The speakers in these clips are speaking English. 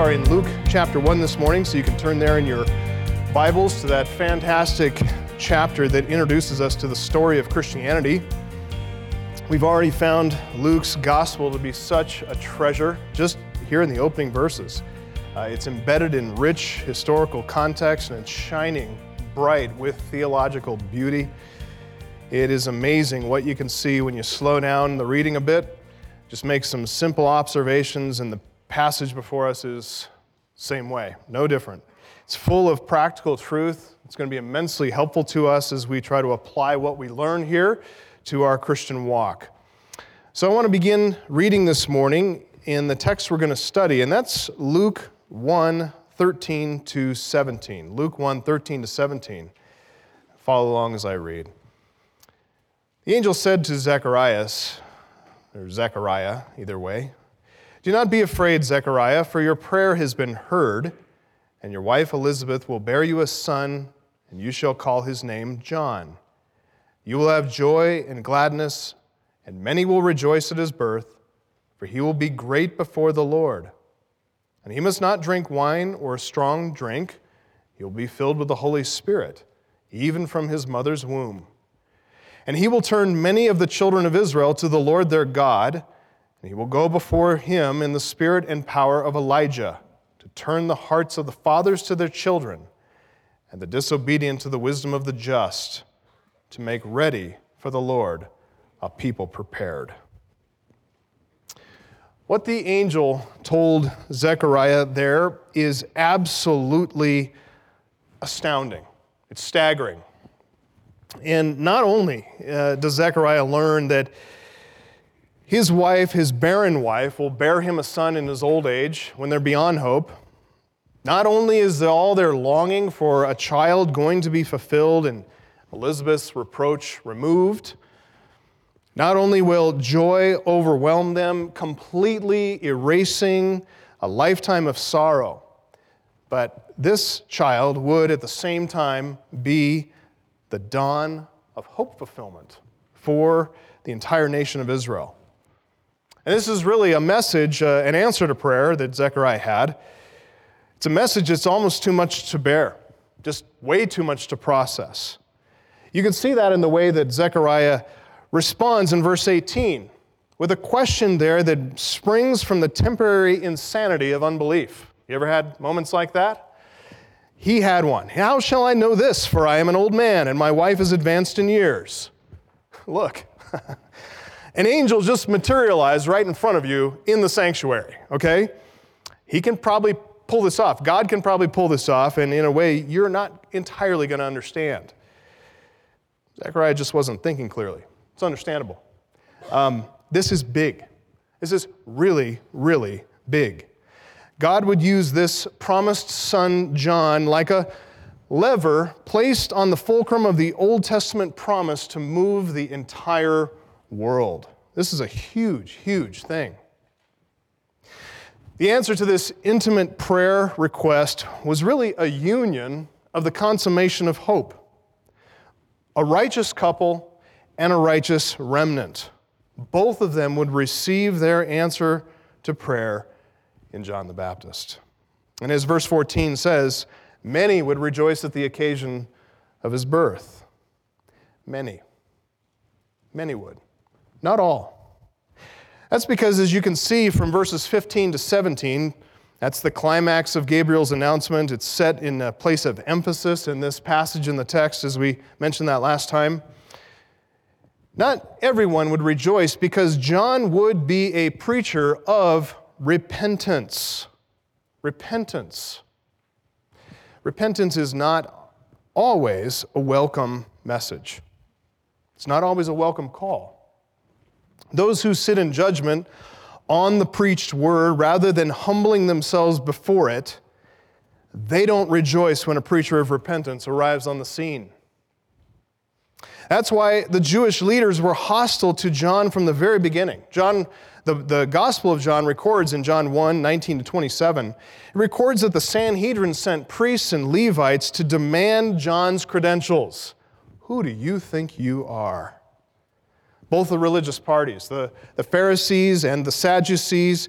are in Luke chapter 1 this morning, so you can turn there in your Bibles to that fantastic chapter that introduces us to the story of Christianity. We've already found Luke's gospel to be such a treasure just here in the opening verses. It's embedded in rich historical context and it's shining bright with theological beauty. It is amazing what you can see when you slow down the reading a bit, just make some simple observations, and the passage before us is the same way, no different. It's full of practical truth. It's going to be immensely helpful to us as we try to apply what we learn here to our Christian walk. So I want to begin reading this morning in the text we're going to study, and that's Luke 1:13 to 17. Luke 1:13 to 17. Follow along as I read. The angel said to Zechariah, either way, "Do not be afraid, Zechariah, for your prayer has been heard, and your wife Elizabeth will bear you a son, and you shall call his name John. You will have joy and gladness, and many will rejoice at his birth, for he will be great before the Lord. And he must not drink wine or strong drink. He will be filled with the Holy Spirit, even from his mother's womb. And he will turn many of the children of Israel to the Lord their God, and he will go before him in the spirit and power of Elijah, to turn the hearts of the fathers to their children, and the disobedient to the wisdom of the just, to make ready for the Lord a people prepared." What the angel told Zechariah there is absolutely astounding. It's staggering. And not only does Zechariah learn that his wife, his barren wife, will bear him a son in his old age when they're beyond hope. Not only is all their longing for a child going to be fulfilled and Elizabeth's reproach removed, not only will joy overwhelm them, completely erasing a lifetime of sorrow, but this child would at the same time be the dawn of hope fulfillment for the entire nation of Israel. And this is really a message, an answer to prayer that Zechariah had. It's a message that's almost too much to bear, just way too much to process. You can see that in the way that Zechariah responds in verse 18 with a question there that springs from the temporary insanity of unbelief. You ever had moments like that? He had one. "How shall I know this? For I am an old man, and my wife is advanced in years." Look, an angel just materialized right in front of you in the sanctuary, okay? He can probably pull this off. God can probably pull this off, and in a way you're not entirely going to understand. Zechariah just wasn't thinking clearly. It's understandable. This is big. This is really, really big. God would use this promised son, John, like a lever placed on the fulcrum of the Old Testament promise to move the entire world. This is a huge, huge thing. The answer to this intimate prayer request was really a union of the consummation of hope. A righteous couple and a righteous remnant. Both of them would receive their answer to prayer in John the Baptist. And as verse 14 says, many would rejoice at the occasion of his birth. Many. Many would. Not all. That's because, as you can see from verses 15 to 17, that's the climax of Gabriel's announcement. It's set in a place of emphasis in this passage in the text, as we mentioned that last time. Not everyone would rejoice because John would be a preacher of repentance. Repentance. Repentance is not always a welcome message. It's not always a welcome call. Those who sit in judgment on the preached word, rather than humbling themselves before it, they don't rejoice when a preacher of repentance arrives on the scene. That's why the Jewish leaders were hostile to John from the very beginning. The Gospel of John records in John 1:19 to 27, it records that the Sanhedrin sent priests and Levites to demand John's credentials. Who do you think you are? Both the religious parties, the Pharisees and the Sadducees,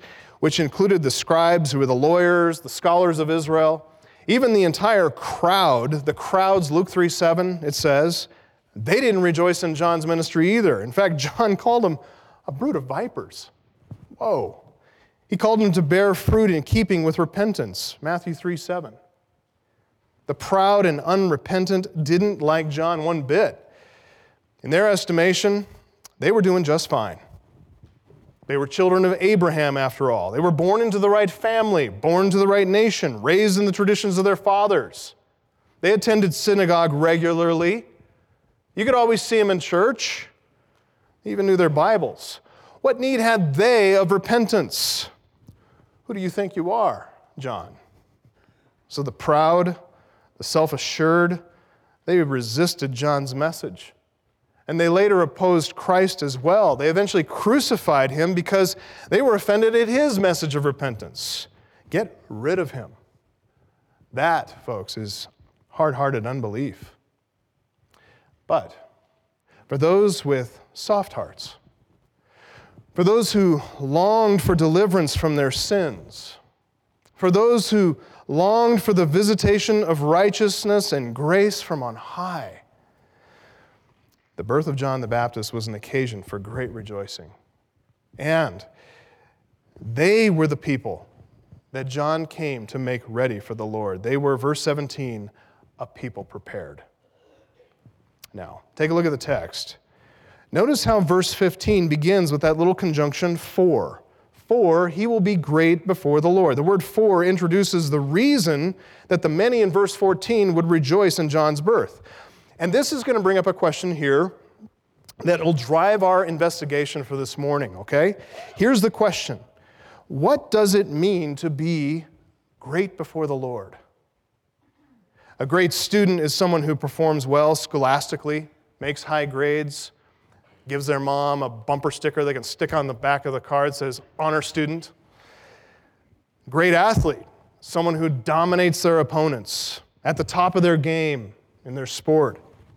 which included the scribes who were the lawyers, the scholars of Israel, even the entire crowd, the crowds, Luke 3:7, it says, they didn't rejoice in John's ministry either. In fact, John called him a brood of vipers. Whoa. He called him to bear fruit in keeping with repentance, Matthew 3:7. The proud and unrepentant didn't like John one bit. In their estimation, they were doing just fine. They were children of Abraham, after all. They were born into the right family, born to the right nation, raised in the traditions of their fathers. They attended synagogue regularly. You could always see them in church. They even knew their Bibles. What need had they of repentance? Who do you think you are, John? So the proud, the self-assured, they resisted John's message. And they later opposed Christ as well. They eventually crucified him because they were offended at his message of repentance. Get rid of him. That, folks, is hard-hearted unbelief. But for those with soft hearts, for those who longed for deliverance from their sins, for those who longed for the visitation of righteousness and grace from on high, the birth of John the Baptist was an occasion for great rejoicing. And they were the people that John came to make ready for the Lord. They were, verse 17, a people prepared. Now, take a look at the text. Notice how verse 15 begins with that little conjunction, for. For he will be great before the Lord. The word for introduces the reason that the many in verse 14 would rejoice in John's birth. And this is going to bring up a question here that will drive our investigation for this morning, okay? Here's the question. What does it mean to be great before the Lord? A great student is someone who performs well scholastically, makes high grades, gives their mom a bumper sticker they can stick on the back of the card that says, honor student. Great athlete, someone who dominates their opponents, at the top of their game in their sport.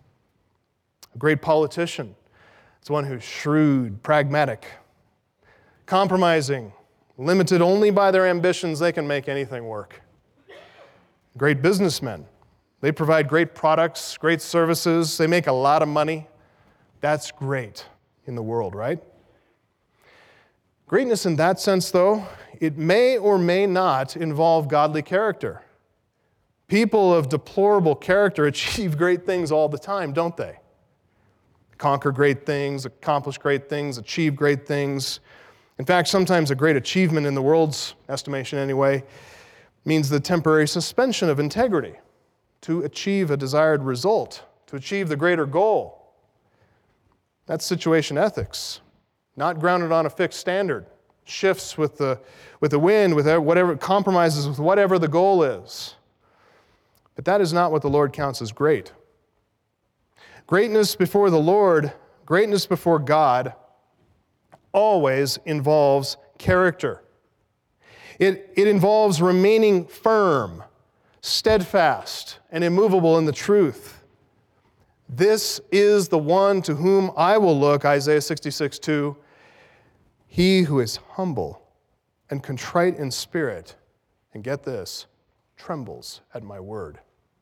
A great politician is one who's shrewd, pragmatic, compromising, limited only by their ambitions, they can make anything work. Great businessmen. They provide great products, great services. They make a lot of money. That's great in the world, right? Greatness in that sense, though, it may or may not involve godly character. People of deplorable character achieve great things all the time, don't they? Conquer great things, accomplish great things, achieve great things. In fact, sometimes a great achievement in the world's estimation anyway means the temporary suspension of integrity to achieve a desired result, to achieve the greater goal. That's situation ethics, not grounded on a fixed standard. Shifts with the wind, with whatever, compromises with whatever the goal is. But that is not what the Lord counts as great. Greatness before the Lord, greatness before God, always involves character. It involves remaining firm, steadfast, and immovable in the truth. This is the one to whom I will look, Isaiah 66:2. He who is humble and contrite in spirit, and get this, trembles at my word.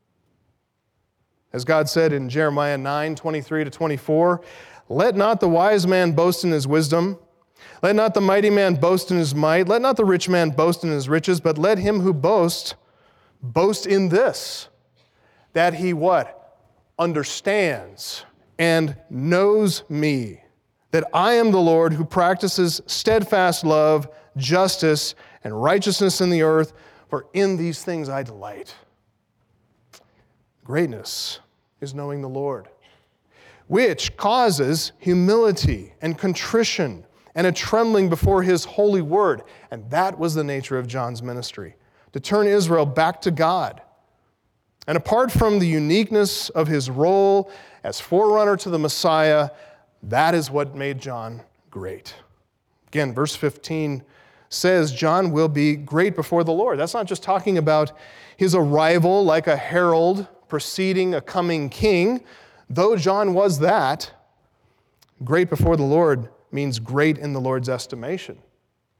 As God said in Jeremiah 9:23-24, let not the wise man boast in his wisdom, let not the mighty man boast in his might, let not the rich man boast in his riches, but let him who boasts, boast in this, that he what? Understands and knows me, that I am the Lord who practices steadfast love, justice, and righteousness in the earth, for in these things I delight. Greatness is knowing the Lord, which causes humility and contrition and a trembling before his holy word. And that was the nature of John's ministry, to turn Israel back to God. And apart from the uniqueness of his role as forerunner to the Messiah, that is what made John great. Again, verse 15 says John will be great before the Lord. That's not just talking about his arrival like a herald preceding a coming king. Though John was that, great before the Lord means great in the Lord's estimation.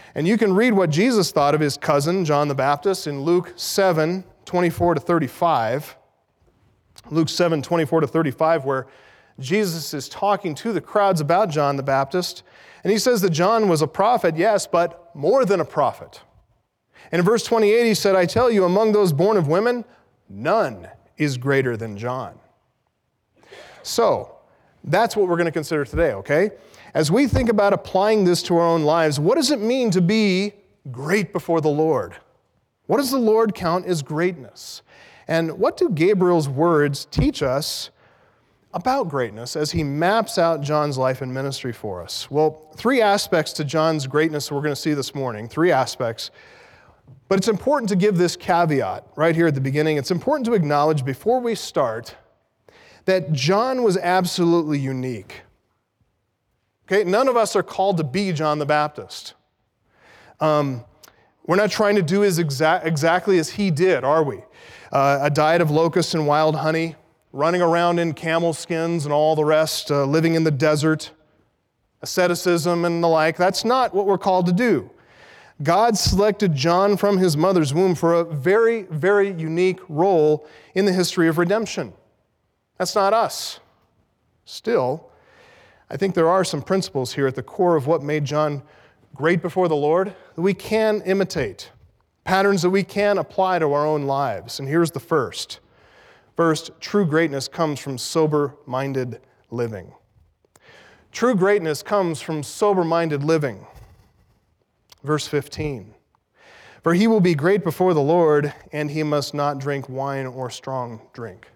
And you can read what Jesus thought of his cousin, John the Baptist, in Luke 7:24-35. Luke 7:24-35, where Jesus is talking to the crowds about John the Baptist. And he says that John was a prophet, yes, but more than a prophet. And in verse 28, he said, I tell you, among those born of women, none is greater than John. So, that's what we're going to consider today, okay? As we think about applying this to our own lives, what does it mean to be great before the Lord? What does the Lord count as greatness? And what do Gabriel's words teach us about greatness as he maps out John's life and ministry for us? Well, 3 aspects to John's greatness we're going to see this morning, 3 aspects. But it's important to give this caveat right here at the beginning. It's important to acknowledge before we start that John was absolutely unique. Okay, none of us are called to be John the Baptist. We're not trying to do exactly as he did, are we? A diet of locusts and wild honey, running around in camel skins and all the rest, living in the desert, asceticism and the like. That's not what we're called to do. God selected John from his mother's womb for a very, very unique role in the history of redemption. That's not us. Still, I think there are some principles here at the core of what made John great before the Lord that we can imitate, patterns that we can apply to our own lives. And here's the first. First, true greatness comes from sober-minded living. True greatness comes from sober-minded living. Verse 15. For he will be great before the Lord, and he must not drink wine or strong drink.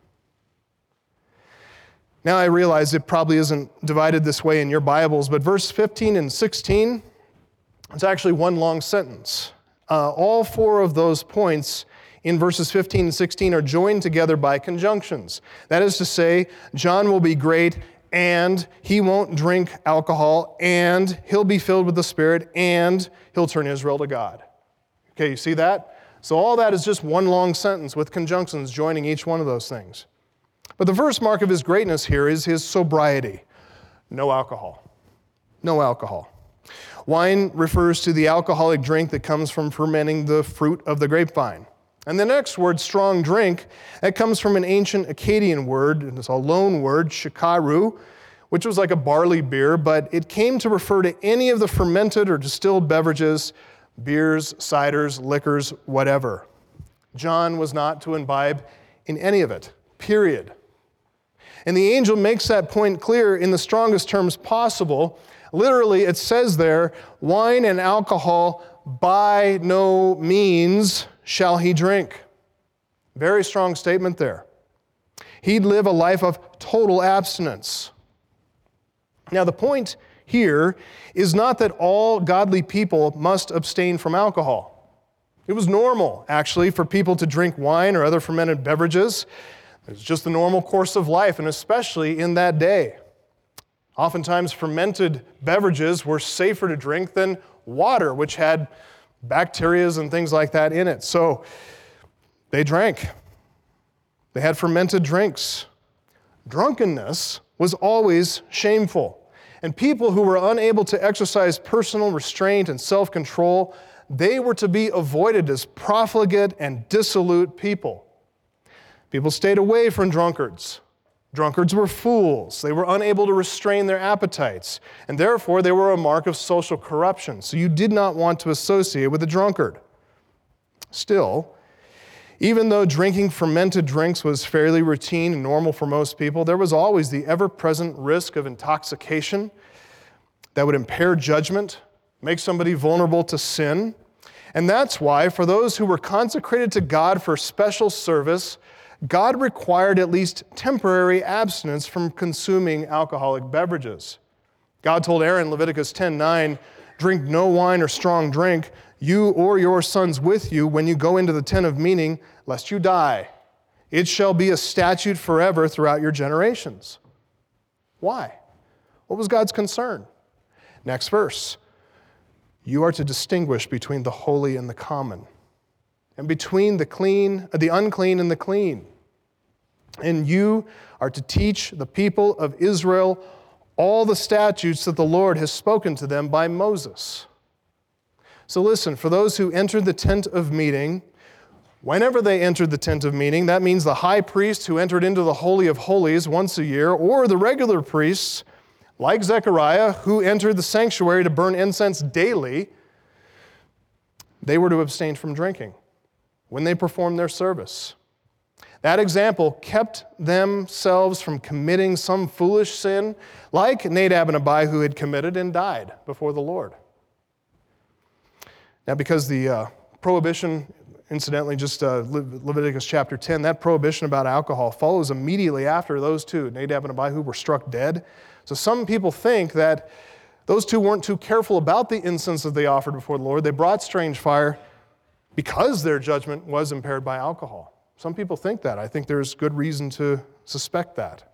Now I realize it probably isn't divided this way in your Bibles, but verse 15 and 16, it's actually one long sentence. All 4 of those points in verses 15 and 16 are joined together by conjunctions. That is to say, John will be great, and he won't drink alcohol, and he'll be filled with the Spirit, and he'll turn Israel to God. Okay, you see that? So all that is just one long sentence with conjunctions joining each one of those things. But the first mark of his greatness here is his sobriety. No alcohol. No alcohol. Wine refers to the alcoholic drink that comes from fermenting the fruit of the grapevine. And the next word, strong drink, that comes from an ancient Akkadian word, and it's a loan word, shikaru, which was like a barley beer, but it came to refer to any of the fermented or distilled beverages, beers, ciders, liquors, whatever. John was not to imbibe in any of it, period. And the angel makes that point clear in the strongest terms possible. Literally, it says there, wine and alcohol by no means shall he drink. Very strong statement there. He'd live a life of total abstinence. Now, the point here is not that all godly people must abstain from alcohol. It was normal, actually, for people to drink wine or other fermented beverages. It's just the normal course of life, and especially in that day. Oftentimes, fermented beverages were safer to drink than water, which had bacteria and things like that in it. So they drank. They had fermented drinks. Drunkenness was always shameful. And people who were unable to exercise personal restraint and self-control, they were to be avoided as profligate and dissolute people. People stayed away from drunkards. Drunkards were fools. They were unable to restrain their appetites, and therefore they were a mark of social corruption. So you did not want to associate with a drunkard. Still, even though drinking fermented drinks was fairly routine and normal for most people, there was always the ever-present risk of intoxication that would impair judgment, make somebody vulnerable to sin. And that's why, for those who were consecrated to God for special service, God required at least temporary abstinence from consuming alcoholic beverages. God told Aaron, Leviticus 10:9, drink no wine or strong drink, you or your sons with you, when you go into the tent of meeting, lest you die. It shall be a statute forever throughout your generations. Why? What was God's concern? Next verse. You are to distinguish between the holy and the common, and between the unclean and the clean. And you are to teach the people of Israel all the statutes that the Lord has spoken to them by Moses. So listen, for those who entered the tent of meeting, whenever they entered the tent of meeting, that means the high priest who entered into the Holy of Holies once a year, or the regular priests, like Zechariah, who entered the sanctuary to burn incense daily, they were to abstain from drinking when they performed their service. That example kept themselves from committing some foolish sin like Nadab and Abihu who had committed and died before the Lord. Now, because the prohibition, incidentally, just Leviticus chapter 10, that prohibition about alcohol follows immediately after those two, Nadab and Abihu, were struck dead. So some people think that those two weren't too careful about the incense that they offered before the Lord. They brought strange fire because their judgment was impaired by alcohol. Some people think that. I think there's good reason to suspect that.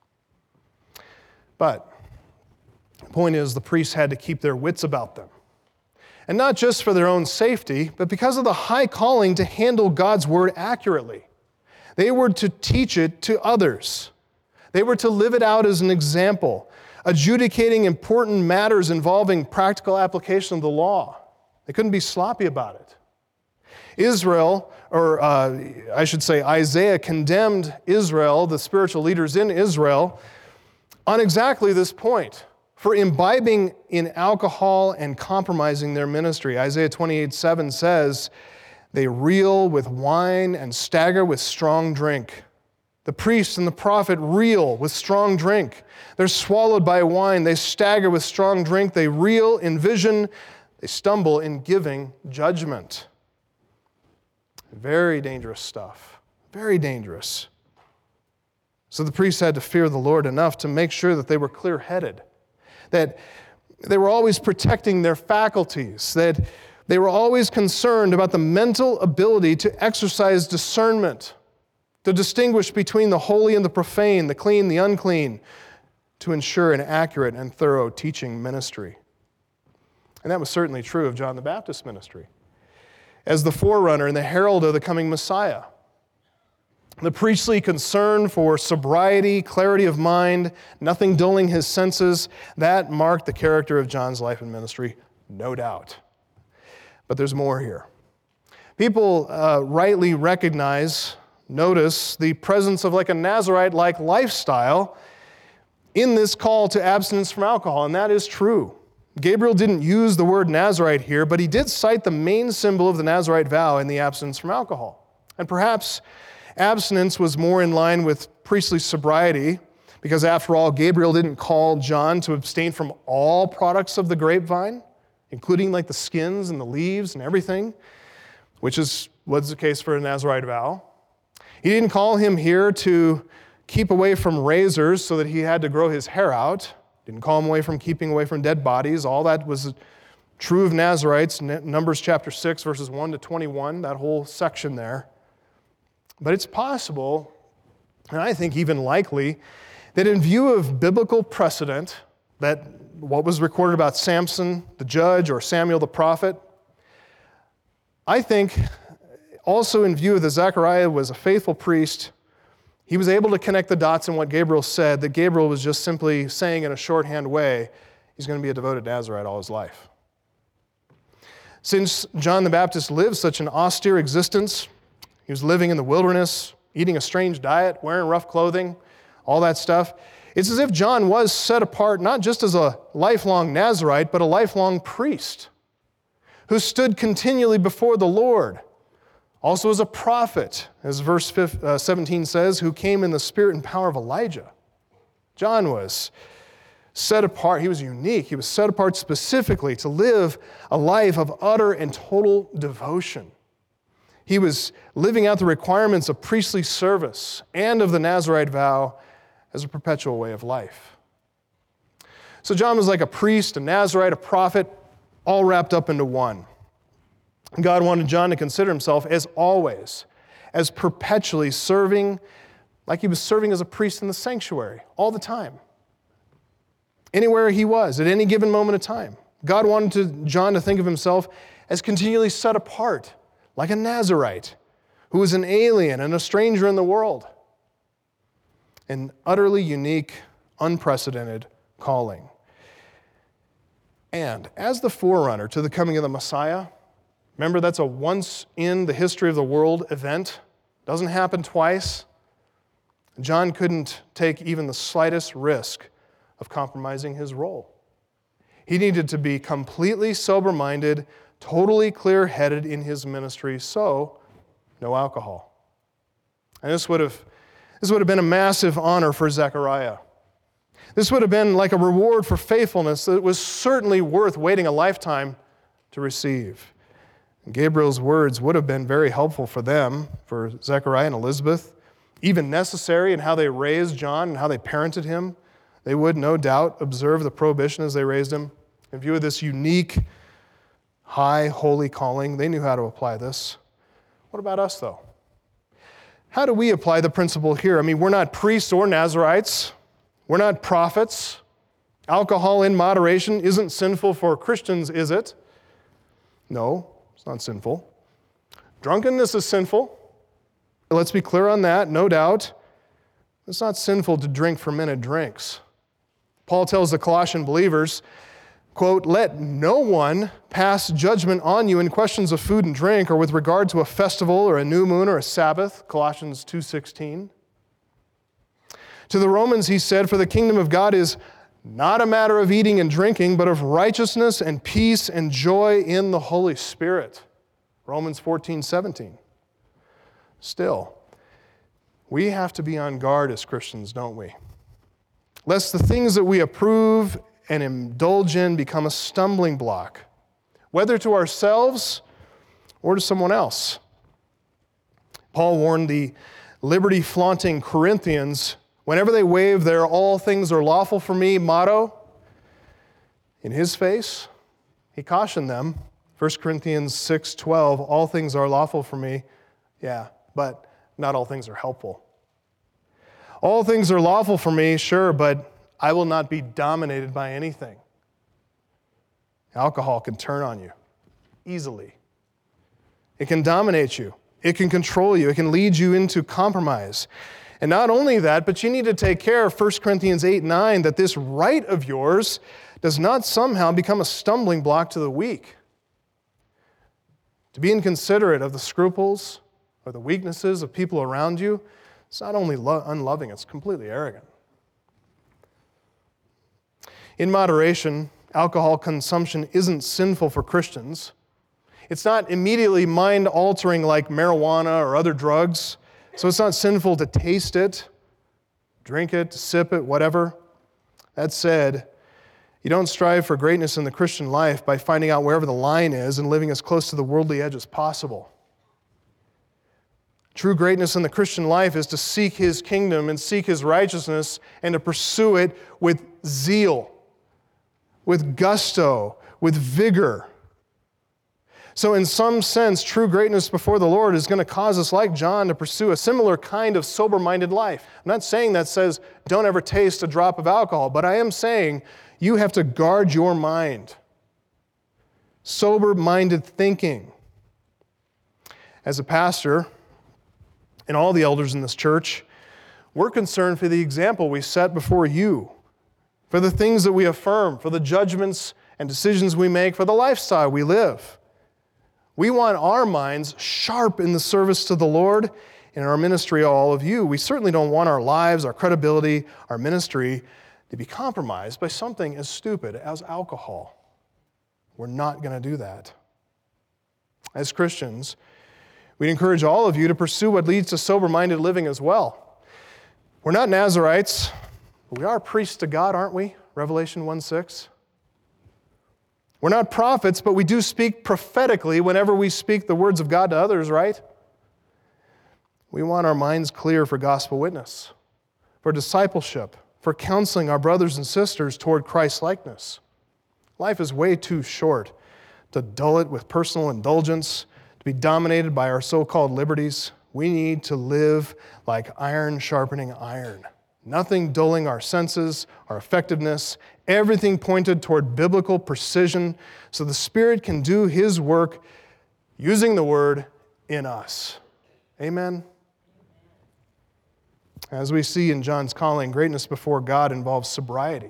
But the point is, the priests had to keep their wits about them. And not just for their own safety, but because of the high calling to handle God's word accurately. They were to teach it to others. They were to live it out as an example, adjudicating important matters involving practical application of the law. They couldn't be sloppy about it. Israel, or I should say Isaiah, condemned Israel, the spiritual leaders in Israel, on exactly this point, for imbibing in alcohol and compromising their ministry. Isaiah 28:7 says, "They reel with wine and stagger with strong drink." The priest and the prophet reel with strong drink. They're swallowed by wine. They stagger with strong drink. They reel in vision. They stumble in giving judgment. Very dangerous stuff. Very dangerous. So the priests had to fear the Lord enough to make sure that they were clear-headed, that they were always protecting their faculties, that they were always concerned about the mental ability to exercise discernment, to distinguish between the holy and the profane, the clean, the unclean, to ensure an accurate and thorough teaching ministry. And that was certainly true of John the Baptist's ministry. As the forerunner and the herald of the coming Messiah, the priestly concern for sobriety, clarity of mind, nothing dulling his senses, that marked the character of John's life and ministry, no doubt. But there's more here. People rightly notice the presence of like a Nazirite-like lifestyle in this call to abstinence from alcohol, and that is true. Gabriel didn't use the word Nazirite here, but he did cite the main symbol of the Nazirite vow in the abstinence from alcohol. And perhaps abstinence was more in line with priestly sobriety, because after all, Gabriel didn't call John to abstain from all products of the grapevine, including like the skins and the leaves and everything, which was the case for a Nazirite vow. He didn't call him here to keep away from razors so that he had to grow his hair out. Didn't call him away from keeping away from dead bodies. All that was true of Nazirites, Numbers chapter 6, verses 1 to 21, that whole section there. But it's possible, and I think even likely, that in view of biblical precedent, that what was recorded about Samson, the judge, or Samuel the prophet, I think also in view of that Zechariah was a faithful priest, he was able to connect the dots in what Gabriel said, that Gabriel was just simply saying in a shorthand way, he's going to be a devoted Nazirite all his life. Since John the Baptist lived such an austere existence, he was living in the wilderness, eating a strange diet, wearing rough clothing, all that stuff, it's as if John was set apart not just as a lifelong Nazirite, but a lifelong priest who stood continually before the Lord. Also as a prophet, as verse 17 says, who came in the spirit and power of Elijah. John was set apart. He was unique. He was set apart specifically to live a life of utter and total devotion. He was living out the requirements of priestly service and of the Nazirite vow as a perpetual way of life. So John was like a priest, a Nazirite, a prophet, all wrapped up into one. God wanted John to consider himself, as always, as perpetually serving, like he was serving as a priest in the sanctuary all the time. Anywhere he was, at any given moment of time. God wanted John to think of himself as continually set apart, like a Nazirite, who was an alien and a stranger in the world. An utterly unique, unprecedented calling. And as the forerunner to the coming of the Messiah, Remember, that's a once in the history of the world event. Doesn't happen twice. John couldn't take even the slightest risk of compromising his role. He needed to be completely sober-minded, totally clear-headed in his ministry, so no alcohol. And this would have been a massive honor for Zechariah. This would have been like a reward for faithfulness that was certainly worth waiting a lifetime to receive. And Gabriel's words would have been very helpful for them, for Zechariah and Elizabeth, even necessary in how they raised John and how they parented him. They would, no doubt, observe the prohibition as they raised him. In view of this unique, high, holy calling, they knew how to apply this. What about us, though? How do we apply the principle here? I mean, we're not priests or Nazarites. We're not prophets. Alcohol in moderation isn't sinful for Christians, is it? No, it's not sinful. Drunkenness is sinful. Let's be clear on that, no doubt. It's not sinful to drink fermented drinks. Paul tells the Colossian believers, quote, "Let no one pass judgment on you in questions of food and drink or with regard to a festival or a new moon or a Sabbath," Colossians 2:16. To the Romans, he said, "For the kingdom of God is not a matter of eating and drinking, but of righteousness and peace and joy in the Holy Spirit," Romans 14:17. Still, we have to be on guard as Christians, don't we? Lest the things that we approve and indulge in become a stumbling block, whether to ourselves or to someone else. Paul warned the liberty-flaunting Corinthians whenever they wave their "all things are lawful for me" motto in his face. He cautioned them, 1 Corinthians 6:12, "All things are lawful for me." Yeah, but not all things are helpful. All things are lawful for me, sure, but I will not be dominated by anything. Alcohol can turn on you easily. It can dominate you. It can control you. It can lead you into compromise. And not only that, but you need to take care of 1 Corinthians 8:9, that this right of yours does not somehow become a stumbling block to the weak. To be inconsiderate of the scruples or the weaknesses of people around you, it's not only unloving, it's completely arrogant. In moderation, alcohol consumption isn't sinful for Christians. It's not immediately mind-altering like marijuana or other drugs, so it's not sinful to taste it, drink it, sip it, whatever. That said, you don't strive for greatness in the Christian life by finding out wherever the line is and living as close to the worldly edge as possible. True greatness in the Christian life is to seek His kingdom and seek His righteousness and to pursue it with zeal, with gusto, with vigor. So in some sense, true greatness before the Lord is going to cause us, like John, to pursue a similar kind of sober-minded life. I'm not saying that says don't ever taste a drop of alcohol, but I am saying you have to guard your mind. Sober-minded thinking. As a pastor, and all the elders in this church, we're concerned for the example we set before you, for the things that we affirm, for the judgments and decisions we make, for the lifestyle we live. We want our minds sharp in the service to the Lord and in our ministry to all of you. We certainly don't want our lives, our credibility, our ministry to be compromised by something as stupid as alcohol. We're not going to do that. As Christians, we'd encourage all of you to pursue what leads to sober-minded living as well. We're not Nazarites, but we are priests to God, aren't we? Revelation 1:6. We're not prophets, but we do speak prophetically whenever we speak the words of God to others, right? We want our minds clear for gospel witness, for discipleship, for counseling our brothers and sisters toward Christ-likeness. Life is way too short to dull it with personal indulgence, to be dominated by our so-called liberties. We need to live like iron sharpening iron. Nothing dulling our senses, our effectiveness, everything pointed toward biblical precision so the Spirit can do His work using the Word in us. Amen? As we see in John's calling, greatness before God involves sobriety.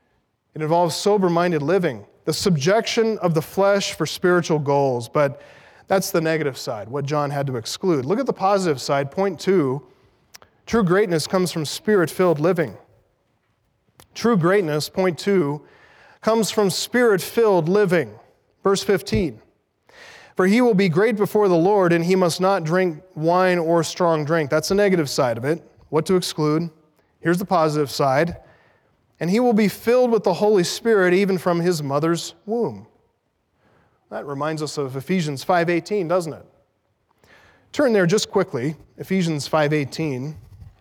It involves sober-minded living, the subjection of the flesh for spiritual goals. But That's the negative side, what John had to exclude. Look at the positive side. Point 2, true greatness comes from Spirit-filled living. True greatness, point 2, comes from Spirit-filled living. Verse 15, for he will be great before the Lord, and he must not drink wine or strong drink. That's the negative side of it, what to exclude. Here's the positive side. And he will be filled with the Holy Spirit even from his mother's womb. That reminds us of Ephesians 5:18, doesn't it? Turn there just quickly, Ephesians 5:18.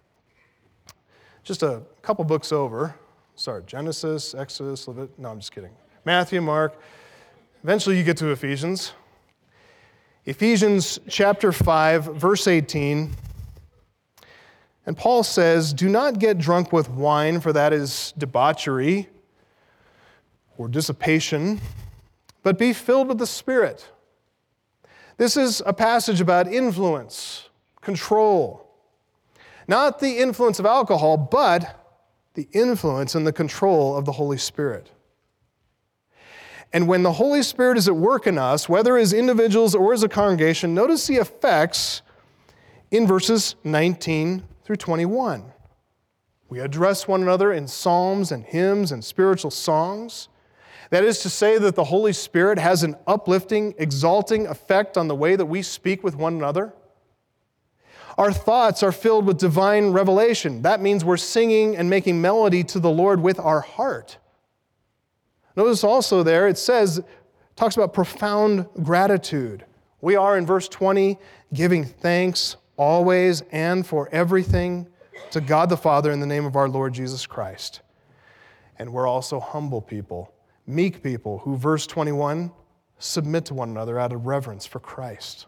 Just a couple books over. Sorry, Genesis, Exodus, Leviticus. No, I'm just kidding. Matthew, Mark. Eventually you get to Ephesians. Ephesians chapter 5, verse 18. And Paul says, do not get drunk with wine, for that is debauchery or dissipation, but be filled with the Spirit. This is a passage about influence, control. Not the influence of alcohol, but the influence and the control of the Holy Spirit. And when the Holy Spirit is at work in us, whether as individuals or as a congregation, notice the effects in verses 19 through 21. We address one another in psalms and hymns and spiritual songs. That is to say that the Holy Spirit has an uplifting, exalting effect on the way that we speak with one another. Our thoughts are filled with divine revelation. That means we're singing and making melody to the Lord with our heart. Notice also there, it talks about profound gratitude. We are, in verse 20, giving thanks always and for everything to God the Father in the name of our Lord Jesus Christ. And we're also humble people, meek people who, verse 21, submit to one another out of reverence for Christ.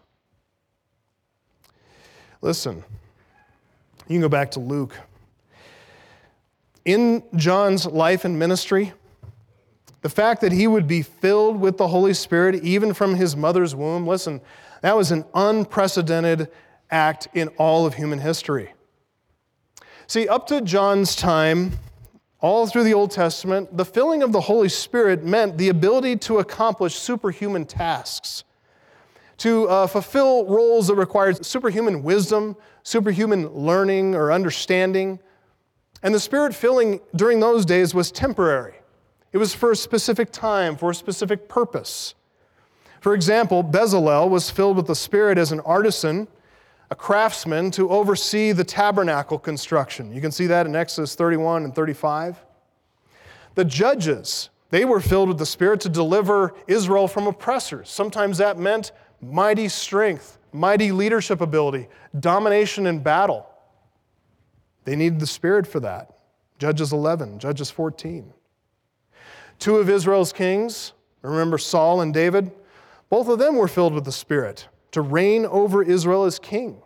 Listen, you can go back to Luke. In John's life and ministry, the fact that he would be filled with the Holy Spirit even from his mother's womb, listen, that was an unprecedented act in all of human history. See, up to John's time, all through the Old Testament, the filling of the Holy Spirit meant the ability to accomplish superhuman tasks, to fulfill roles that required superhuman wisdom, superhuman learning or understanding. And the Spirit filling during those days was temporary. It was for a specific time, for a specific purpose. For example, Bezalel was filled with the Spirit as an artisan, a craftsman, to oversee the tabernacle construction. You can see that in Exodus 31 and 35. The judges, they were filled with the Spirit to deliver Israel from oppressors. Sometimes that meant mighty strength, mighty leadership ability, domination in battle. They needed the Spirit for that. Judges 11, Judges 14. Two of Israel's kings, remember Saul and David, both of them were filled with the Spirit to reign over Israel as king.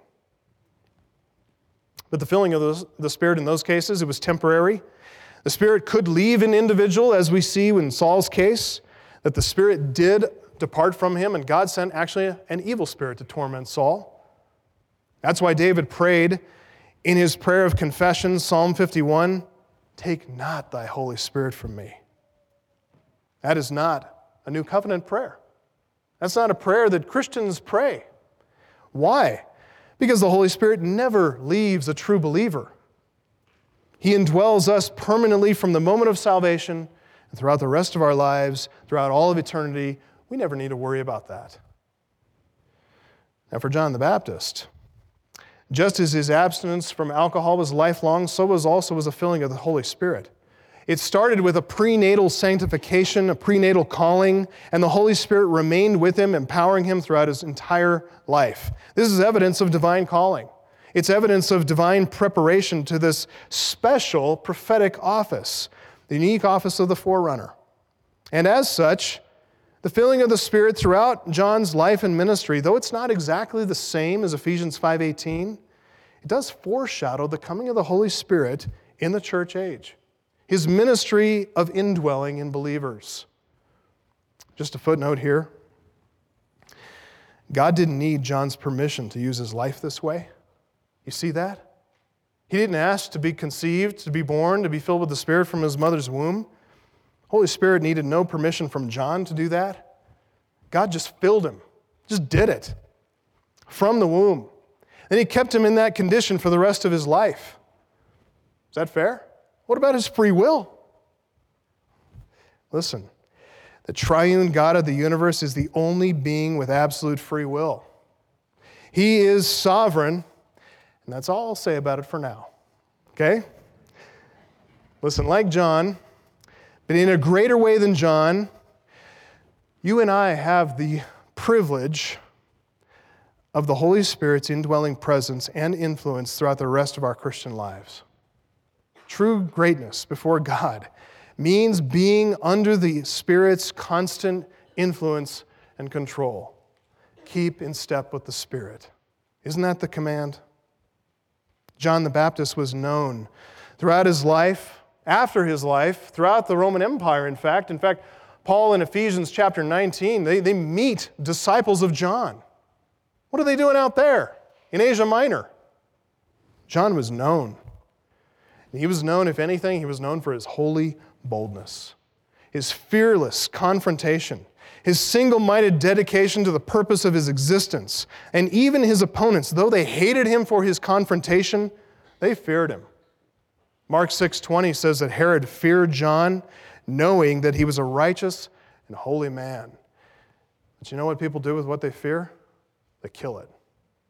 But the filling of the Spirit in those cases, it was temporary. The Spirit could leave an individual, as we see in Saul's case, that the Spirit did depart from him, and God sent actually an evil spirit to torment Saul. That's why David prayed in his prayer of confession, Psalm 51, "Take not thy Holy Spirit from me." That is not a new covenant prayer. That's not a prayer that Christians pray. Why? Because the Holy Spirit never leaves a true believer. He indwells us permanently from the moment of salvation and throughout the rest of our lives, throughout all of eternity. We never need to worry about that. Now for John the Baptist, just as his abstinence from alcohol was lifelong, so was also a filling of the Holy Spirit. It started with a prenatal sanctification, a prenatal calling, and the Holy Spirit remained with him, empowering him throughout his entire life. This is evidence of divine calling. It's evidence of divine preparation to this special prophetic office, the unique office of the forerunner. And as such, the filling of the Spirit throughout John's life and ministry, though it's not exactly the same as Ephesians 5:18, it does foreshadow the coming of the Holy Spirit in the church age. His ministry of indwelling in believers. Just a footnote here. God didn't need John's permission to use his life this way. You see that? He didn't ask to be conceived, to be born, to be filled with the Spirit from his mother's womb. Holy Spirit needed no permission from John to do that. God just filled him Just did it from the womb. And he kept him in that condition for the rest of his life. Is that fair? What about his free will? Listen, the triune God of the universe is the only being with absolute free will. He is sovereign, and that's all I'll say about it for now. Okay? Listen, like John, but in a greater way than John, you and I have the privilege of the Holy Spirit's indwelling presence and influence throughout the rest of our Christian lives. True greatness before God means being under the Spirit's constant influence and control. Keep in step with the Spirit. Isn't that the command? John the Baptist was known throughout his life, after his life, throughout the Roman Empire, in fact. In fact, Paul in Ephesians chapter 19, they meet disciples of John. What are they doing out there in Asia Minor? John was known. He was known, if anything, he was known for his holy boldness, his fearless confrontation, his single-minded dedication to the purpose of his existence. And even his opponents, though they hated him for his confrontation, they feared him. Mark 6:20 says that Herod feared John, knowing that he was a righteous and holy man. But you know what people do with what they fear? They kill it.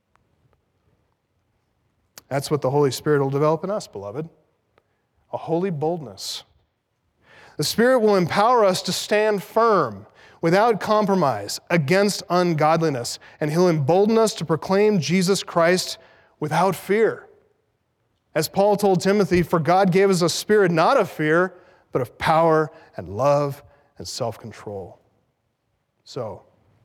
That's what the Holy Spirit will develop in us, beloved. A holy boldness. The Spirit will empower us to stand firm without compromise against ungodliness, and He'll embolden us to proclaim Jesus Christ without fear. As Paul told Timothy, for God gave us a spirit not of fear, but of power and love and self-control. So,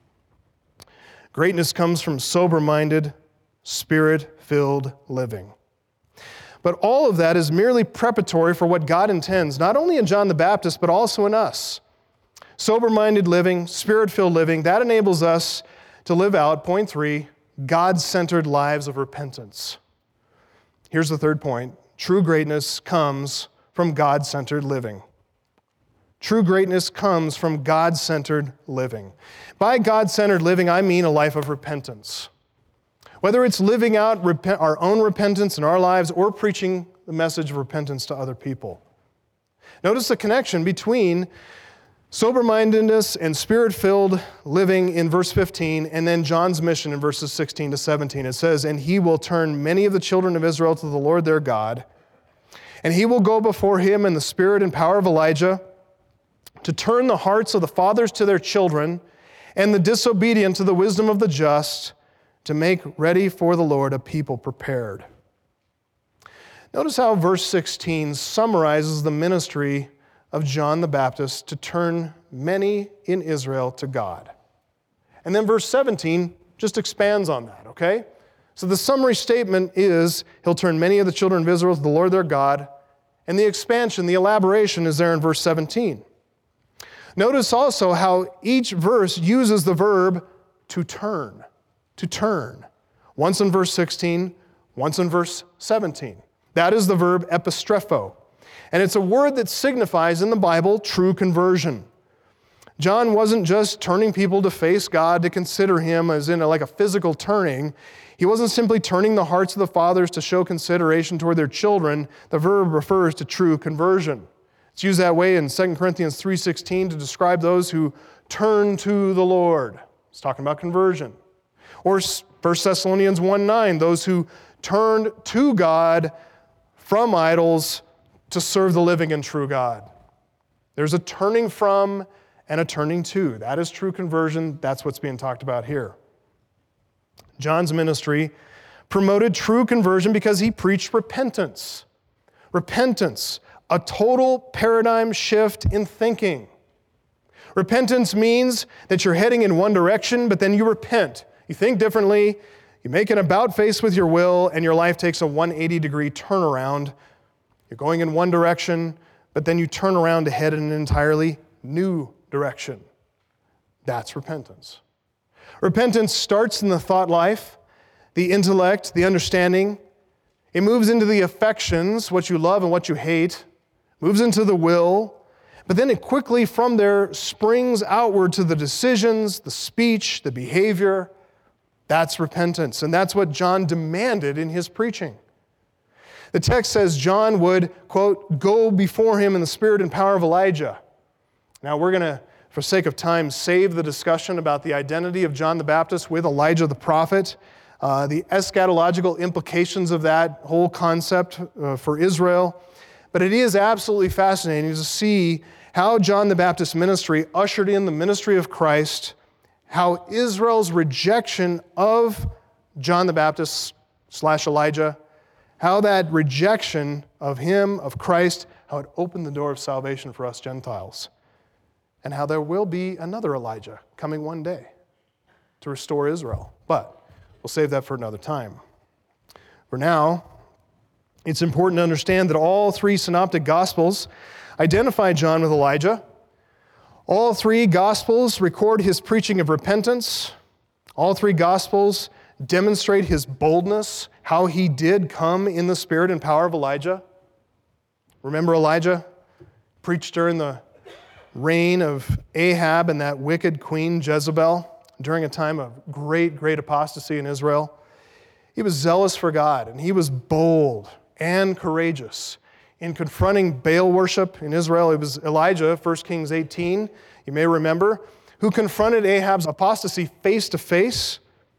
greatness comes from sober-minded, Spirit-filled living. But all of that is merely preparatory for what God intends, not only in John the Baptist, but also in us. Sober-minded living, Spirit-filled living, that enables us to live out, point 3, God-centered lives of repentance. Here's the third point. True greatness comes from God-centered living. True greatness comes from God-centered living. By God-centered living, I mean a life of repentance. Whether it's living out our own repentance in our lives or preaching the message of repentance to other people. Notice the connection between sober-mindedness and Spirit-filled living in verse 15, and then John's mission in verses 16 to 17. It says, and he will turn many of the children of Israel to the Lord their God, and he will go before him in the spirit and power of Elijah to turn the hearts of the fathers to their children and the disobedient to the wisdom of the just, to make ready for the Lord a people prepared. Notice how verse 16 summarizes the ministry of John the Baptist to turn many in Israel to God. And then verse 17 just expands on that, okay? So the summary statement is, he'll turn many of the children of Israel to the Lord their God, and the expansion, the elaboration is there in verse 17. Notice also how each verse uses the verb to turn. To turn. Once in verse 16, once in verse 17. That is the verb epistrepho. And it's a word that signifies in the Bible true conversion. John wasn't just turning people to face God, to consider Him as in like a physical turning. He wasn't simply turning the hearts of the fathers to show consideration toward their children. The verb refers to true conversion. It's used that way in 2 Corinthians 3:16 to describe those who turn to the Lord. It's talking about conversion. Or 1 Thessalonians 1:9, those who turned to God from idols to serve the living and true God. There's a turning from and a turning to. That is true conversion. That's what's being talked about here. John's ministry promoted true conversion because he preached repentance. Repentance, a total paradigm shift in thinking. Repentance means that you're heading in one direction, but then you repent. You think differently, you make an about face with your will, and your life takes a 180-degree turnaround. You're going in one direction, but then you turn around to head in an entirely new direction. That's repentance. Repentance starts in the thought life, the intellect, the understanding. It moves into the affections, what you love and what you hate. Moves into the will. But then it quickly from there springs outward to the decisions, the speech, the behavior. That's repentance. And that's what John demanded in his preaching. The text says John would, quote, go before him in the spirit and power of Elijah. Now we're going to, for sake of time, save the discussion about the identity of John the Baptist with Elijah the prophet, the eschatological implications of that whole concept for Israel. But it is absolutely fascinating to see how John the Baptist's ministry ushered in the ministry of Christ, how Israel's rejection of John the Baptist / Elijah, how that rejection of him, of Christ, how it opened the door of salvation for us Gentiles, and how there will be another Elijah coming one day to restore Israel. But we'll save that for another time. For now, it's important to understand that all three synoptic gospels identify John with Elijah. All three gospels record his preaching of repentance. All three gospels demonstrate his boldness, how he did come in the spirit and power of Elijah. Remember Elijah preached during the reign of Ahab and that wicked queen Jezebel during a time of great, great apostasy in Israel. He was zealous for God, and he was bold and courageous in confronting Baal worship in Israel. It was Elijah, 1 Kings 18, you may remember, who confronted Ahab's apostasy face to face.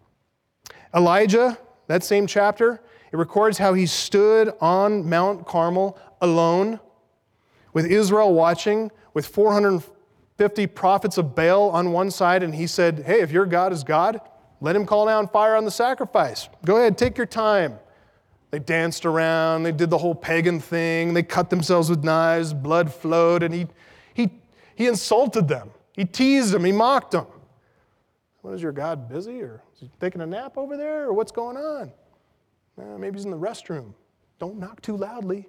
Elijah, that same chapter, it records how he stood on Mount Carmel alone, with Israel watching, with 450 prophets of Baal on one side, and he said, hey, if your God is God, let him call down fire on the sacrifice. Go ahead, take your time. They danced around, they did the whole pagan thing, they cut themselves with knives, blood flowed, and he insulted them. He teased them, he mocked them. What, is your God busy, or is he taking a nap over there, or what's going on? Maybe he's in the restroom. Don't knock too loudly.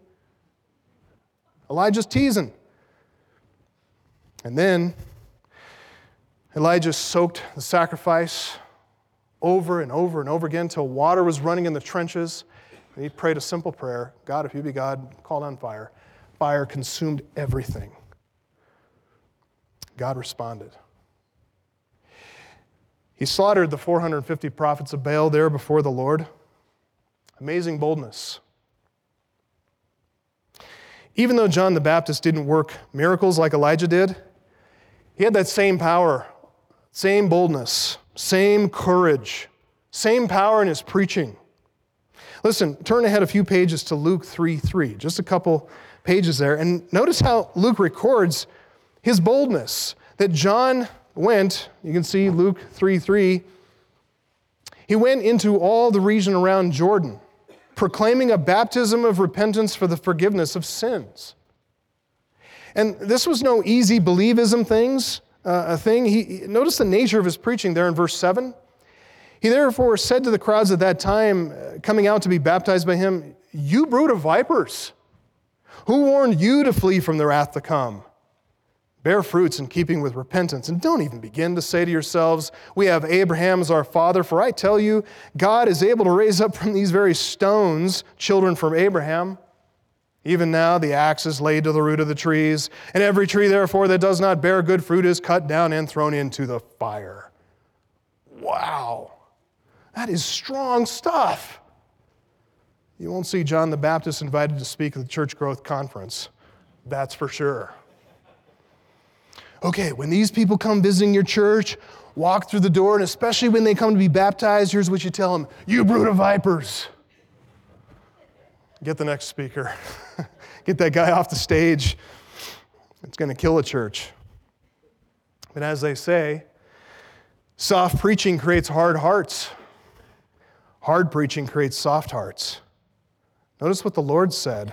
Elijah's teasing. And then Elijah soaked the sacrifice over and over and over again until water was running in the trenches. And he prayed a simple prayer, God, if you be God, call down fire. Fire consumed everything. God responded. He slaughtered the 450 prophets of Baal there before the Lord. Amazing boldness. Even though John the Baptist didn't work miracles like Elijah did, he had that same power, same boldness, same courage, same power in his preaching. Listen, turn ahead a few pages to Luke 3:3, just a couple pages there, and notice how Luke records his boldness, that John went, you can see Luke 3:3, he went into all the region around Jordan, proclaiming a baptism of repentance for the forgiveness of sins. And this was no easy believism thing. Notice the nature of his preaching there in verse 7. He therefore said to the crowds at that time, coming out to be baptized by him, you brood of vipers, who warned you to flee from the wrath to come? Bear fruits in keeping with repentance, and don't even begin to say to yourselves, we have Abraham as our father, for I tell you, God is able to raise up from these very stones children from Abraham. Even now the axe is laid to the root of the trees, and every tree therefore that does not bear good fruit is cut down and thrown into the fire. Wow, that is strong stuff. You won't see John the Baptist invited to speak at the Church Growth Conference, that's for sure. Okay, when these people come visiting your church, walk through the door, and especially when they come to be baptized, here's what you tell them, you brood of vipers. Get the next speaker. Get that guy off the stage. It's going to kill a church. But as they say, soft preaching creates hard hearts. Hard preaching creates soft hearts. Notice what the Lord said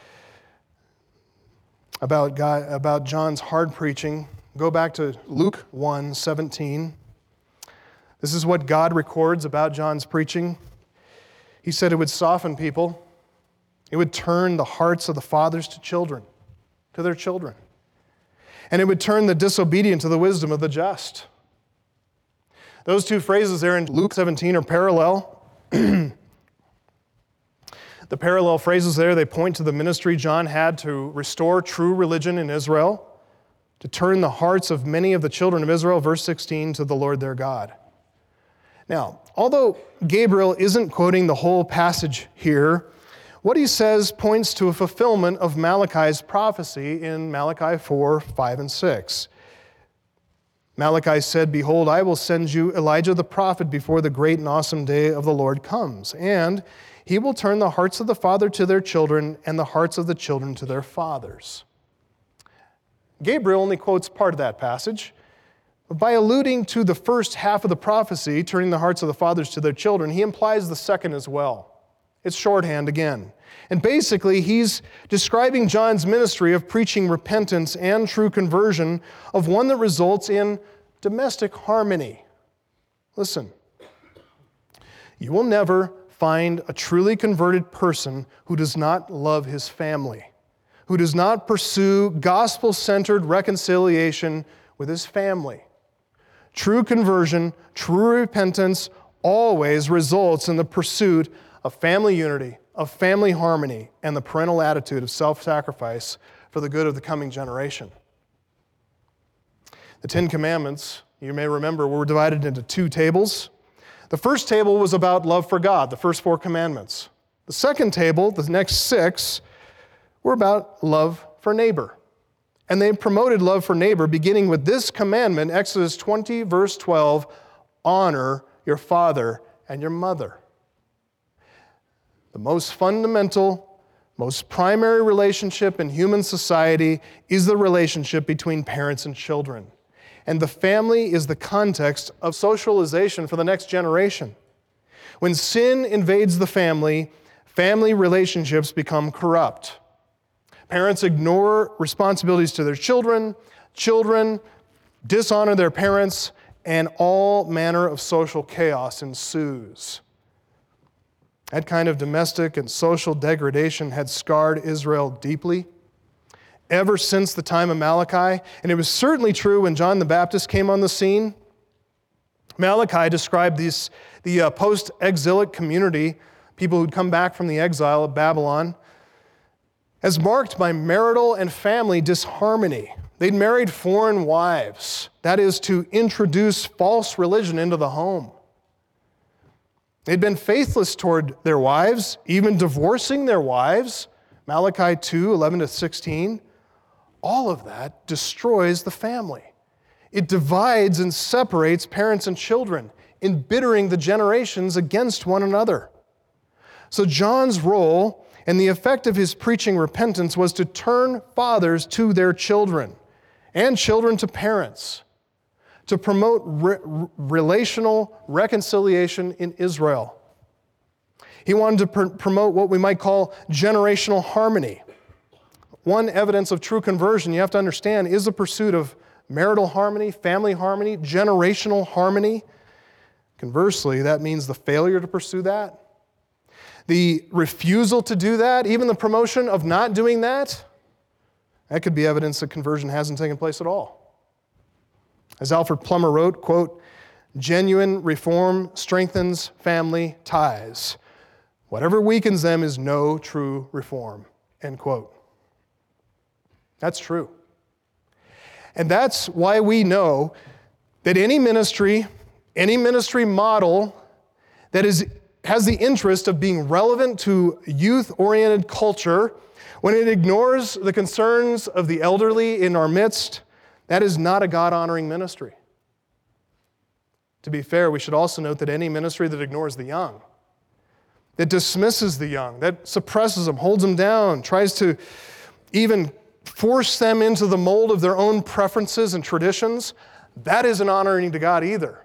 about John's hard preaching. Go back to Luke 1:17. This is what God records about John's preaching. He said it would soften people. It would turn the hearts of the fathers to their children. And it would turn the disobedient to the wisdom of the just. Those two phrases there in Luke 17 are parallel. The parallel phrases there, they point to the ministry John had to restore true religion in Israel. to turn the hearts of many of the children of Israel, verse 16, to the Lord their God. Now, although Gabriel isn't quoting the whole passage here, what he says points to a fulfillment of Malachi's prophecy in Malachi 4, 5, and 6. Malachi said, "Behold, I will send you Elijah the prophet before the great and awesome day of the Lord comes, and he will turn the hearts of the father to their children and the hearts of the children to their fathers." Gabriel only quotes part of that passage. By alluding to the first half of the prophecy, turning the hearts of the fathers to their children, he implies the second as well. It's shorthand again. And basically, he's describing John's ministry of preaching repentance and true conversion of one that results in domestic harmony. Listen, you will never find a truly converted person who does not love his family, who does not pursue gospel-centered reconciliation with his family. True conversion, true repentance always results in the pursuit of family unity, of family harmony, and the parental attitude of self-sacrifice for the good of the coming generation. The Ten Commandments, you may remember, were divided into two tables. The first table was about love for God, the first 4 commandments. The second table, the next 6, were about love for neighbor. And they promoted love for neighbor, beginning with this commandment, Exodus 20, verse 12, honor your father and your mother. The most fundamental, most primary relationship in human society is the relationship between parents and children. And the family is the context of socialization for the next generation. When sin invades the family, family relationships become corrupt. Parents ignore responsibilities to their children, children dishonor their parents, and all manner of social chaos ensues. That kind of domestic and social degradation had scarred Israel deeply ever since the time of Malachi, and it was certainly true when John the Baptist came on the scene. Malachi described the post-exilic community, people who'd come back from the exile of Babylon, as marked by marital and family disharmony. They'd married foreign wives, that is, to introduce false religion into the home. They'd been faithless toward their wives, even divorcing their wives, Malachi 2, 11 to 16. All of that destroys the family. It divides and separates parents and children, embittering the generations against one another. So John's role and the effect of his preaching repentance was to turn fathers to their children and children to parents, to promote relational reconciliation in Israel. He wanted to promote what we might call generational harmony. One evidence of true conversion, you have to understand, is the pursuit of marital harmony, family harmony, generational harmony. Conversely, that means the failure to pursue that, the refusal to do that, even the promotion of not doing that, that could be evidence that conversion hasn't taken place at all. As Alfred Plummer wrote, quote, "Genuine reform strengthens family ties. Whatever weakens them is no true reform," end quote. That's true. And that's why we know that any ministry model that has the interest of being relevant to youth-oriented culture, when it ignores the concerns of the elderly in our midst, that is not a God-honoring ministry. To be fair, we should also note that any ministry that ignores the young, that dismisses the young, that suppresses them, holds them down, tries to even force them into the mold of their own preferences and traditions, that isn't honoring to God either.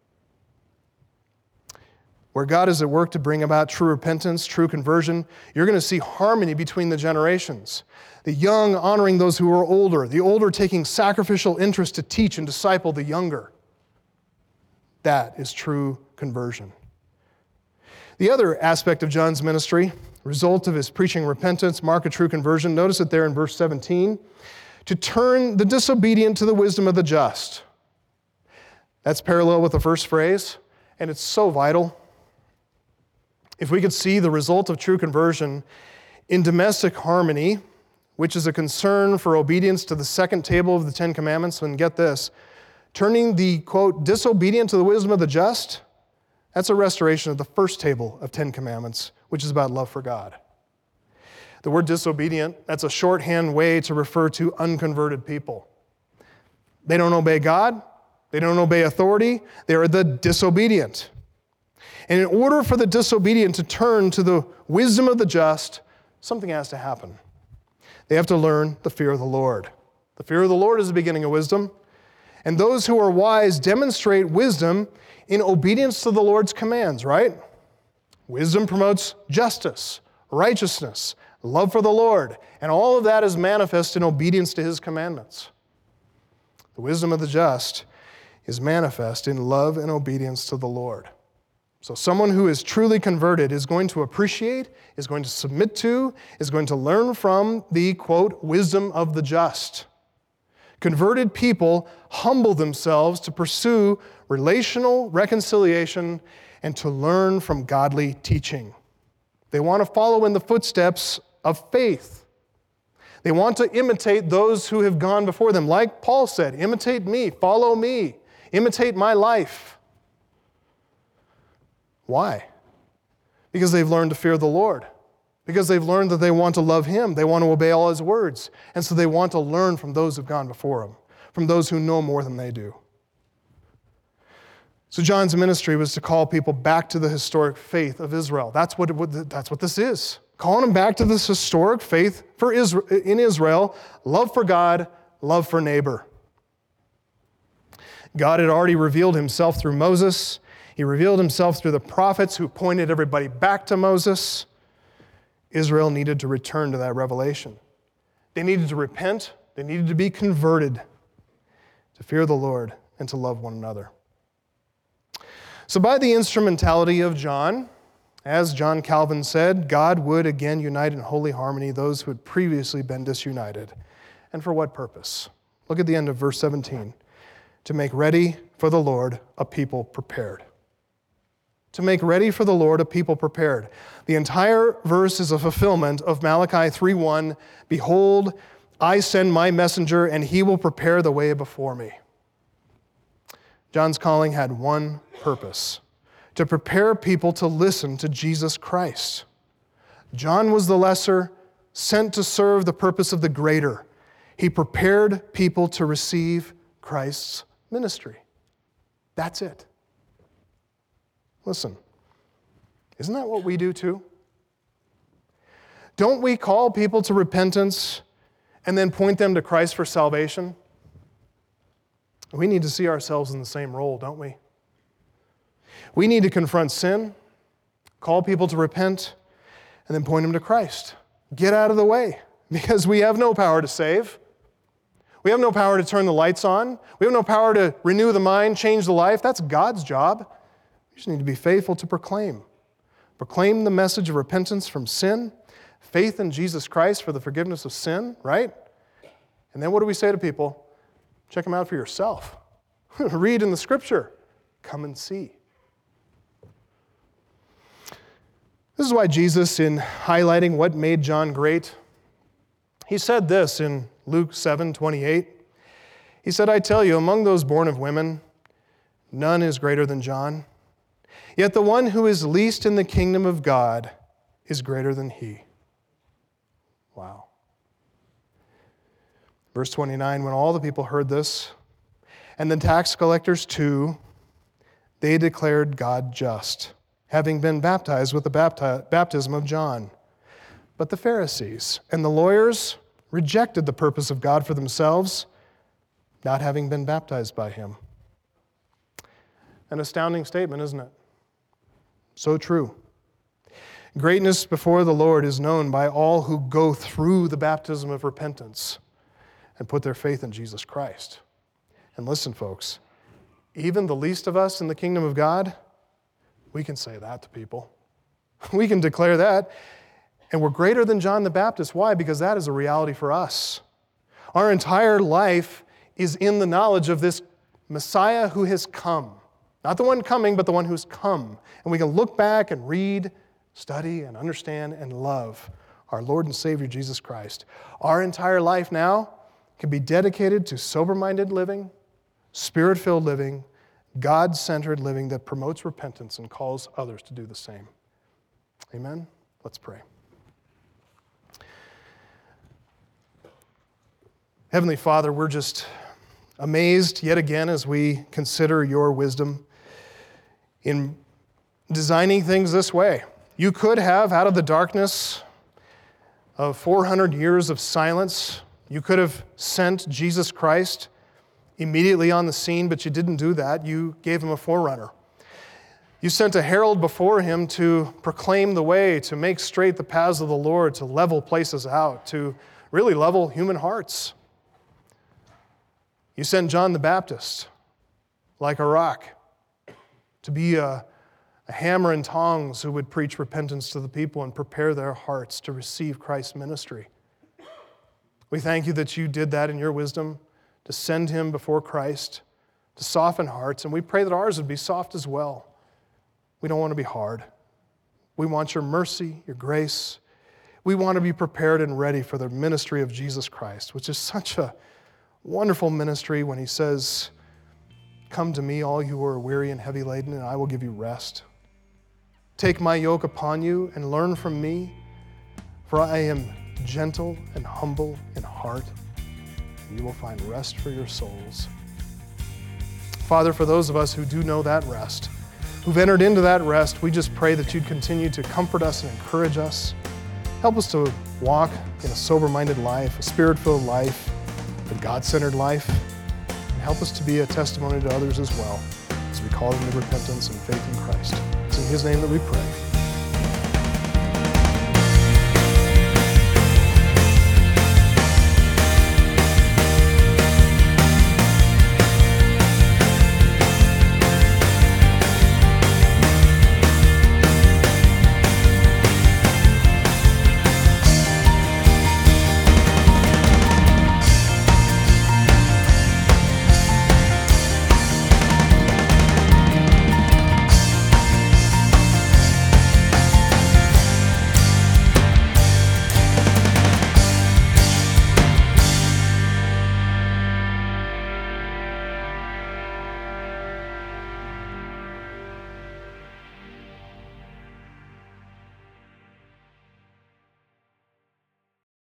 Where God is at work to bring about true repentance, true conversion, you're going to see harmony between the generations. The young honoring those who are older, the older taking sacrificial interest to teach and disciple the younger. That is true conversion. The other aspect of John's ministry, result of his preaching repentance, mark of true conversion, notice it there in verse 17, to turn the disobedient to the wisdom of the just. That's parallel with the first phrase, and it's so vital. If we could see the result of true conversion in domestic harmony, which is a concern for obedience to the second table of the Ten Commandments, and get this, turning the, quote, disobedient to the wisdom of the just, that's a restoration of the first table of 10 Commandments, which is about love for God. The word disobedient, that's a shorthand way to refer to unconverted people. They don't obey God. They don't obey authority. They are the disobedient. And in order for the disobedient to turn to the wisdom of the just, something has to happen. They have to learn the fear of the Lord. The fear of the Lord is the beginning of wisdom. And those who are wise demonstrate wisdom in obedience to the Lord's commands, right? Wisdom promotes justice, righteousness, love for the Lord, and all of that is manifest in obedience to His commandments. The wisdom of the just is manifest in love and obedience to the Lord. So someone who is truly converted is going to appreciate, is going to submit to, is going to learn from the, quote, wisdom of the just. Converted people humble themselves to pursue relational reconciliation and to learn from godly teaching. They want to follow in the footsteps of faith. They want to imitate those who have gone before them. Like Paul said, imitate me, follow me, imitate my life. Why? Because they've learned to fear the Lord. Because they've learned that they want to love Him. They want to obey all His words. And so they want to learn from those who've gone before Him, from those who know more than they do. So John's ministry was to call people back to the historic faith of Israel. That's what this is. Calling them back to this historic faith in Israel, love for God, love for neighbor. God had already revealed Himself through Moses. He revealed Himself through the prophets who pointed everybody back to Moses. Israel needed to return to that revelation. They needed to repent. They needed to be converted to fear the Lord and to love one another. So by the instrumentality of John, as John Calvin said, God would again unite in holy harmony those who had previously been disunited. And for what purpose? Look at the end of verse 17. To make ready for the Lord a people prepared. To make ready for the Lord a people prepared. The entire verse is a fulfillment of Malachi 3:1. Behold, I send my messenger, and he will prepare the way before me. John's calling had one purpose: to prepare people to listen to Jesus Christ. John was the lesser, sent to serve the purpose of the greater. He prepared people to receive Christ's ministry. That's it. Listen, isn't that what we do too? Don't we call people to repentance and then point them to Christ for salvation? We need to see ourselves in the same role, don't we? We need to confront sin, call people to repent, and then point them to Christ. Get out of the way, because we have no power to save. We have no power to turn the lights on. We have no power to renew the mind, change the life. That's God's job. We just need to be faithful to proclaim. Proclaim the message of repentance from sin, faith in Jesus Christ for the forgiveness of sin, right? And then what do we say to people? Check them out for yourself. Read in the Scripture. Come and see. This is why Jesus, in highlighting what made John great, he said this in Luke 7:28. He said, I tell you, among those born of women, none is greater than John. Yet the one who is least in the kingdom of God is greater than he. Wow. Verse 29, when all the people heard this, and the tax collectors too, they declared God just, having been baptized with the baptism of John. But the Pharisees and the lawyers rejected the purpose of God for themselves, not having been baptized by him. An astounding statement, isn't it? So true. Greatness before the Lord is known by all who go through the baptism of repentance and put their faith in Jesus Christ. And listen, folks, even the least of us in the kingdom of God, we can say that to people. We can declare that. And we're greater than John the Baptist. Why? Because that is a reality for us. Our entire life is in the knowledge of this Messiah who has come. Not the one coming, but the one who's come. And we can look back and read, study, and understand and love our Lord and Savior, Jesus Christ. Our entire life now can be dedicated to sober-minded living, Spirit-filled living, God-centered living that promotes repentance and calls others to do the same. Amen? Let's pray. Heavenly Father, we're just amazed yet again as we consider your wisdom in designing things this way. You could have, out of the darkness of 400 years of silence, you could have sent Jesus Christ immediately on the scene, but you didn't do that. You gave him a forerunner. You sent a herald before him to proclaim the way, to make straight the paths of the Lord, to level places out, to really level human hearts. You sent John the Baptist, like a rock, to be a hammer and tongs who would preach repentance to the people and prepare their hearts to receive Christ's ministry. We thank you that you did that in your wisdom, to send him before Christ, to soften hearts, and we pray that ours would be soft as well. We don't want to be hard. We want your mercy, your grace. We want to be prepared and ready for the ministry of Jesus Christ, which is such a wonderful ministry when he says, "Come to me, all you who are weary and heavy laden, and I will give you rest. Take my yoke upon you and learn from me, for I am gentle and humble in heart, and you will find rest for your souls." Father, for those of us who do know that rest, who've entered into that rest, we just pray that you'd continue to comfort us and encourage us. Help us to walk in a sober-minded life, a Spirit-filled life, a God-centered life, and help us to be a testimony to others as well as we call them to repentance and faith in Christ. It's in his name that we pray.